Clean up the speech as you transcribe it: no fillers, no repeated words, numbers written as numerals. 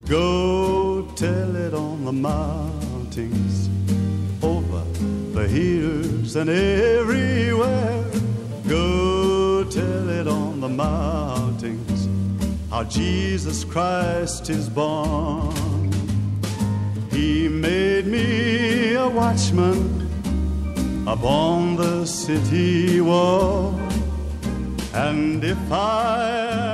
Go tell it on the mountains, over the hills and everywhere. Go tell it on the mountains, how Jesus Christ is born. He made me a watchman upon the city wall, and if I